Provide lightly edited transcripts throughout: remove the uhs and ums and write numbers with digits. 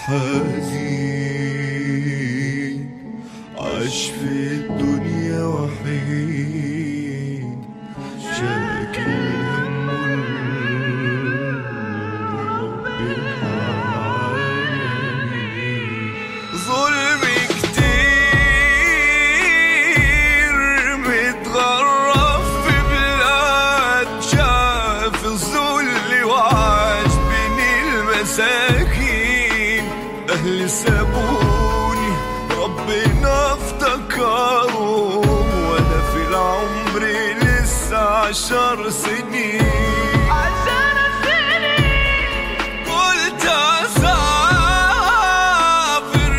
حزين عاش في الدنيا وحيد شاكي هم رب العالمين. ظلم كتير متغرب في بلاد شاف الذل وعاش بين المساكين. أهل سابوني ربنا افتكرهم وأنا في العمر لسه 10 سنين. قلت أسافر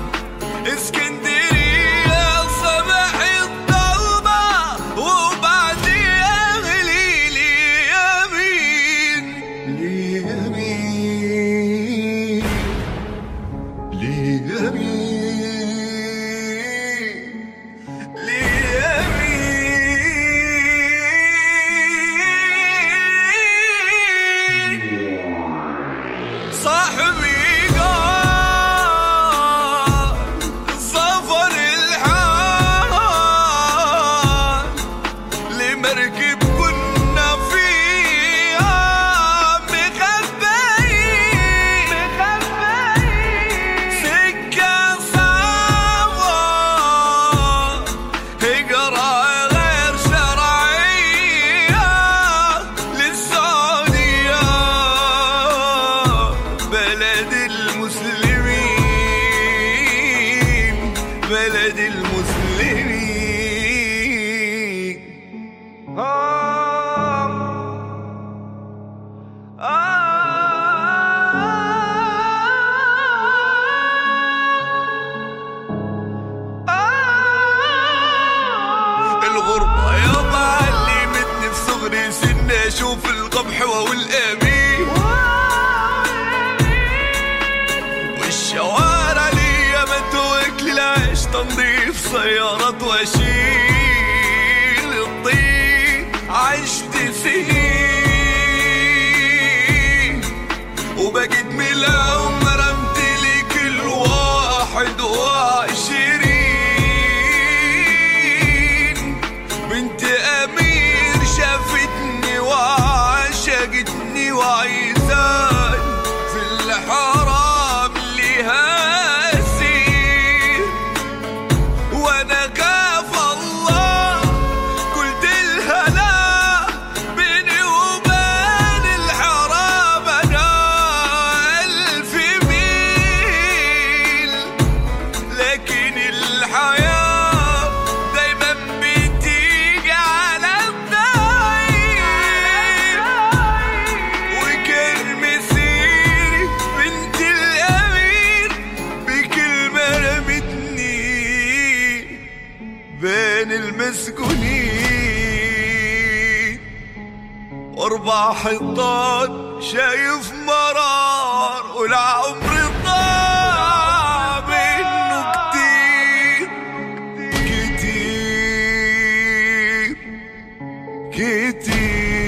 اسكندرية صباح الضلمة وبعديها أغلي لي يمين ليمين ليمين صاحبي قال سفر الحال لمركب كنا فيها مخبئين سكة صعبة هجرة غير شرعية للسعودية بلد المسلمين بلد المسلمين. الغربة يابا علمتني في صغري سنة اشوف القبح والأمين والشوارع ليا ما توكل العيش تنظيف سيارات واشيل الطين. عشت سنين وبقيت ملاهم رمت لي كل 21 بنت أمير شافتني وعشقتني وعايزاني في الحرام لها أسير وأنا خاف الله قلت لها لا بيني وبين الحرام أنا 1000 ميل. لكن الحياة دايما بتيجي على الضعيف وكان مسيري بنت الأمير بكلمة رمتني بين المسكونين. 4 حيطان شايف مرار والعمر ضاع منه كتير كتير كتير.